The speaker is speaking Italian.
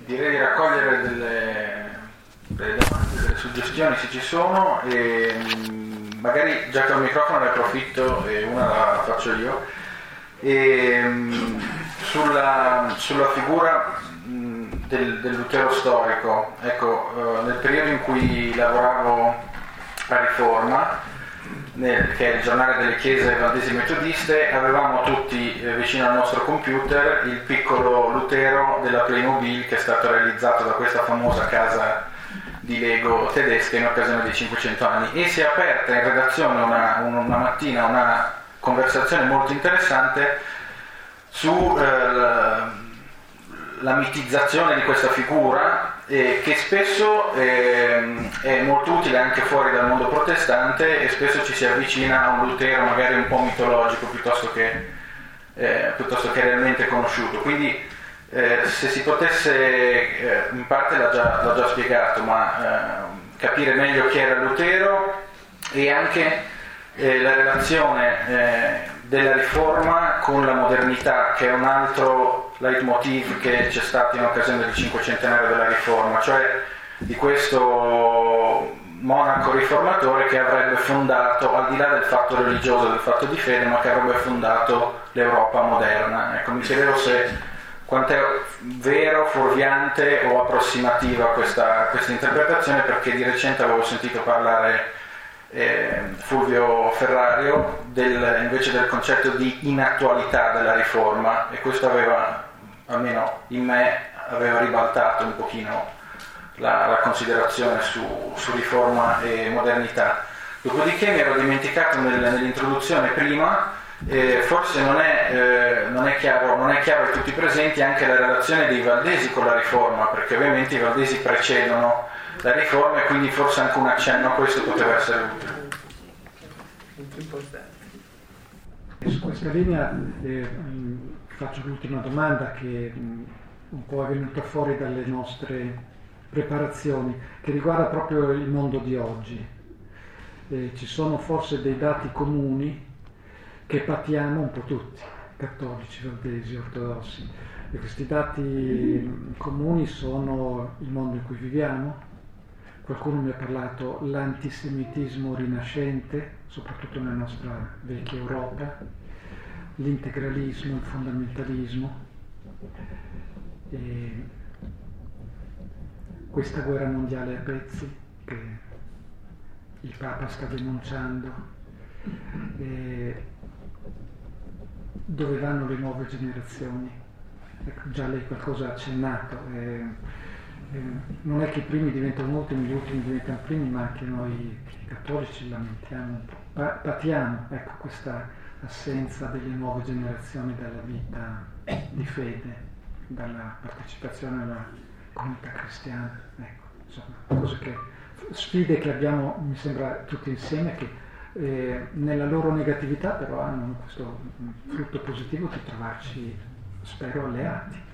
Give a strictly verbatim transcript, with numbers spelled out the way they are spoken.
direi di raccogliere delle, delle domande, delle suggestioni se ci sono, e mh, magari già che ho il microfono ne approfitto e una la faccio io. E, mh, sulla, sulla figura mh, del, del Lutero storico, ecco, uh, nel periodo in cui lavoravo a Riforma, nel, che è il giornale delle chiese valdesi metodiste, avevamo tutti eh, vicino al nostro computer il piccolo Lutero della Playmobil, che è stato realizzato da questa famosa casa di Lego tedesca in occasione dei cinquecento anni, e si è aperta in redazione una, una mattina una conversazione molto interessante su eh, la, la mitizzazione di questa figura, eh, che spesso eh, è molto utile anche fuori dal mondo protestante, e spesso ci si avvicina a un Lutero magari un po' mitologico piuttosto che, eh, piuttosto che realmente conosciuto. Quindi eh, se si potesse, eh, in parte l'ha già, l'ha già spiegato, ma eh, capire meglio chi era Lutero, e anche eh, la relazione eh, della Riforma con la modernità, che è un altro leitmotiv che c'è stato in occasione del cinquecentenario della Riforma, cioè di questo monaco riformatore che avrebbe fondato, al di là del fatto religioso, del fatto di fede, ma che avrebbe fondato l'Europa moderna. Ecco, mi chiedevo se quanto è vero, fuorviante o approssimativa questa, questa interpretazione, perché di recente avevo sentito parlare eh, Fulvio Ferrario del, invece del concetto di inattualità della Riforma, e questo aveva, almeno in me, aveva ribaltato un pochino la, la considerazione su, su Riforma e modernità. Dopodiché mi ero dimenticato nel, nell'introduzione prima, eh, forse non è, eh, non è chiaro, non è chiaro a tutti i presenti anche la relazione dei Valdesi con la Riforma, perché ovviamente i Valdesi precedono la Riforma, e quindi forse anche un accenno a questo poteva essere utile. Su questa linea eh, faccio l'ultima domanda, che mh, un po' è venuta fuori dalle nostre preparazioni, che riguarda proprio il mondo di oggi. Eh, ci sono forse dei dati comuni che patiamo un po' tutti, cattolici, valdesi, ortodossi, e questi dati mh, comuni sono il mondo in cui viviamo. Qualcuno mi ha parlato l'antisemitismo rinascente, soprattutto nella nostra vecchia Europa, l'integralismo, il fondamentalismo, e questa guerra mondiale a pezzi che il Papa sta denunciando, e dove vanno le nuove generazioni? Ecco, già lei qualcosa ha accennato. E, Eh, non è che i primi diventano ultimi, gli ultimi diventano primi, ma anche noi cattolici lamentiamo un po', pa- patiamo ecco, questa assenza delle nuove generazioni dalla vita di fede, dalla partecipazione alla comunità cristiana. Ecco, insomma, cose che, sfide che abbiamo, mi sembra, tutti insieme, che eh, nella loro negatività però hanno questo frutto positivo di trovarci, spero, alleati.